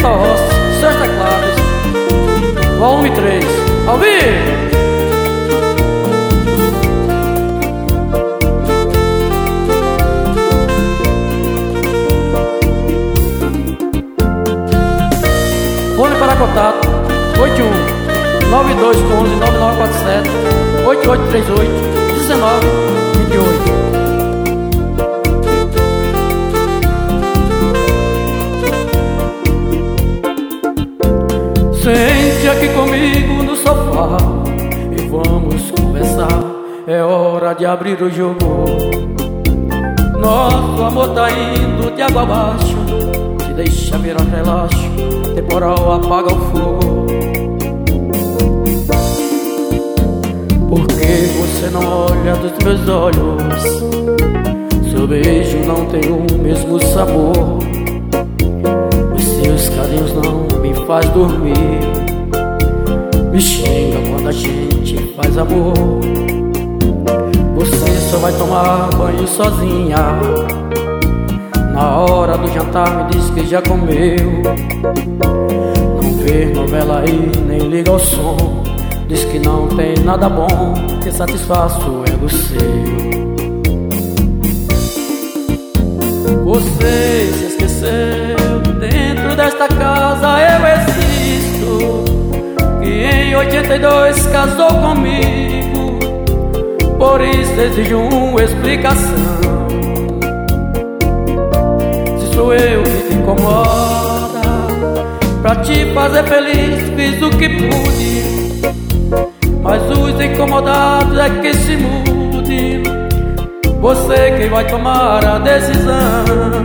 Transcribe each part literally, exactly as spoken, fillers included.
Vitor Rossi, seus teclados, volume três, ao vivo. Fone para contato oito um nove dois um um nove nove quatro sete oito oito três oito um nove dois oito. Sente aqui comigo no sofá e vamos conversar. É hora de abrir o jogo. Nosso amor tá indo de água abaixo. Se deixa virar relaxo, temporal apaga o fogo. Por que você não olha dos meus olhos? Seu beijo não tem o mesmo sabor. Os seus carinhos não me faz dormir. Me xinga quando a gente faz amor. Você só vai tomar banho sozinha. Na hora do jantar me diz que já comeu. Não vê novela aí, nem liga ao som. Diz que não tem nada bom que satisfaça o ego seu. Você se esqueceu que dentro desta casa eu existo, que em oitenta e dois casou comigo. Por isso exijo uma explicação. Se sou eu que te incomoda, pra te fazer feliz fiz o que pude. Mas os incomodados é que se mude. Você quem vai tomar a decisão.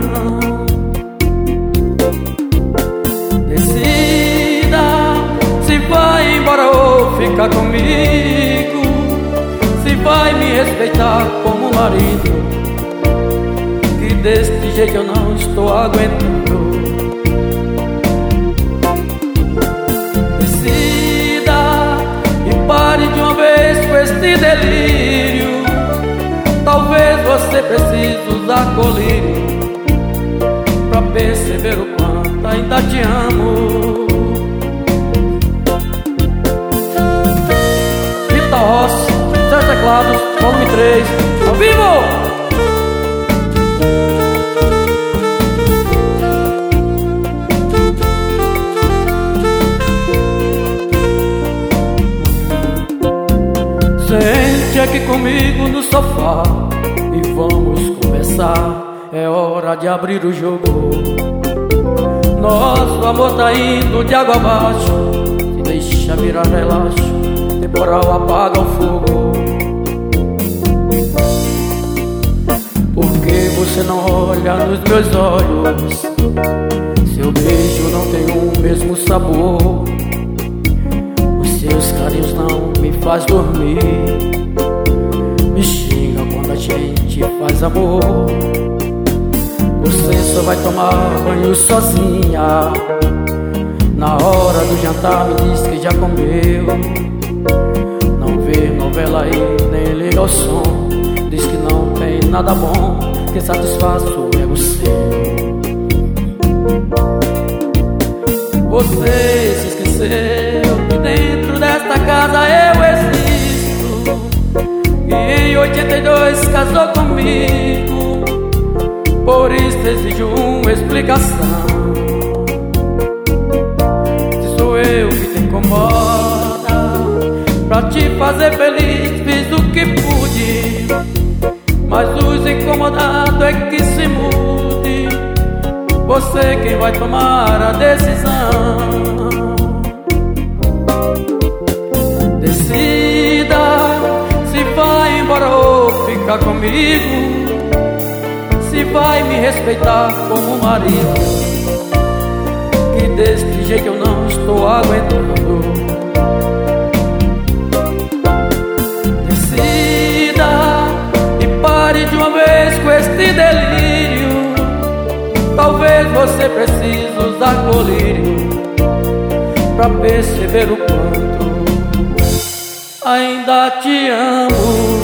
Decida se vai embora ou ficar comigo. Se vai me respeitar como marido, que deste jeito eu não estou aguentando. Pare de uma vez com este delírio. Talvez você precise usar colírio pra perceber o quanto ainda te amo. Vitor Rossi, seus teclados, volume três, ao vivo! Sente aqui comigo no sofá e vamos conversar. É hora de abrir o jogo. Nosso amor tá indo de água abaixo. Se deixa virar relaxo, temporal apaga o fogo. Por que você não olha nos meus olhos? Seu beijo não tem o mesmo sabor. Seus carinhos não me faz dormir. Me xinga quando a gente faz amor. Você só vai tomar banho sozinha. Na hora do jantar me diz que já comeu. Não vê novela aí, nem liga ao som. Diz que não tem nada bom que satisfaça o ego seu. Você se esqueceu que dentro desta casa eu existo, e em oitenta e dois casou comigo. Por isso exijo uma explicação. Se sou eu que te incomoda, pra te fazer feliz fiz o que pude. Mas os incomodados é que se mude. Você quem vai tomar a decisão. Decida se vai embora ou ficar comigo. Se vai me respeitar como marido, que deste jeito eu não estou aguentando. Decida e pare de uma vez com este delírio. Talvez você precise usar colírio pra perceber o quanto ainda te amo.